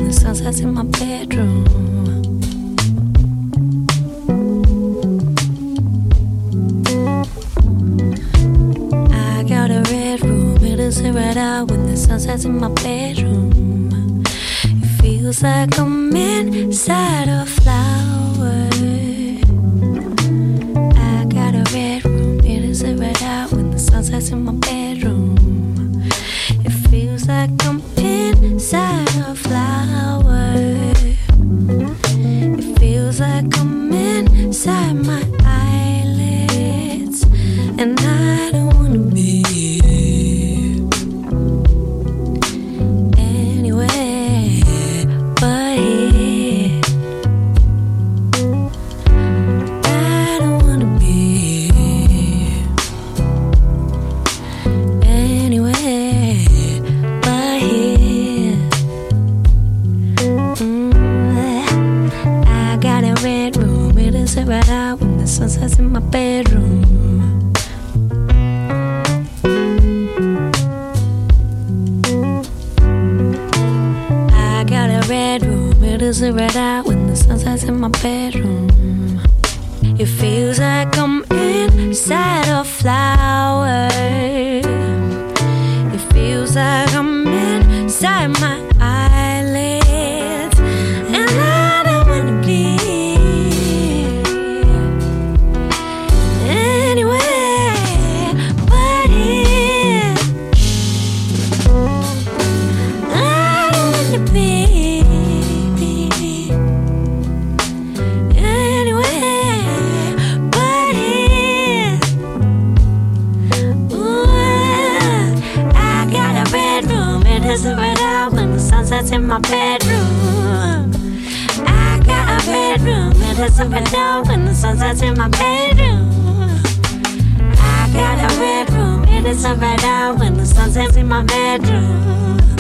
the sun sets in my bedroom. I got a red room, it'll sit right out when the sun sets in my bedroom. It feels like I'm inside a flower. I got a red room, it'll sit right out when the sun sets in my bedroom. It feels like I'm inside a flower. It feels like I'm inside my eyelids, and I don't wanna be anywhere but here. I don't wanna be anywhere but here. I got a red room, it'll sit right out when the sun sets in my bedroom. I got a red room, it'll sit right out when the sun sets in my bedroom. It feels like I'm inside a flower. It feels like I'm inside my eyelids, and I don't wanna be anywhere but here. I don't wanna be anywhere but here. Ooh, I got a bedroom, it isn't right out when the sun sets in my bedroom. I got a bedroom, it isn't right out when the sun sets in my bedroom. I got a bedroom, it isn't right out when the sun sets in my bedroom.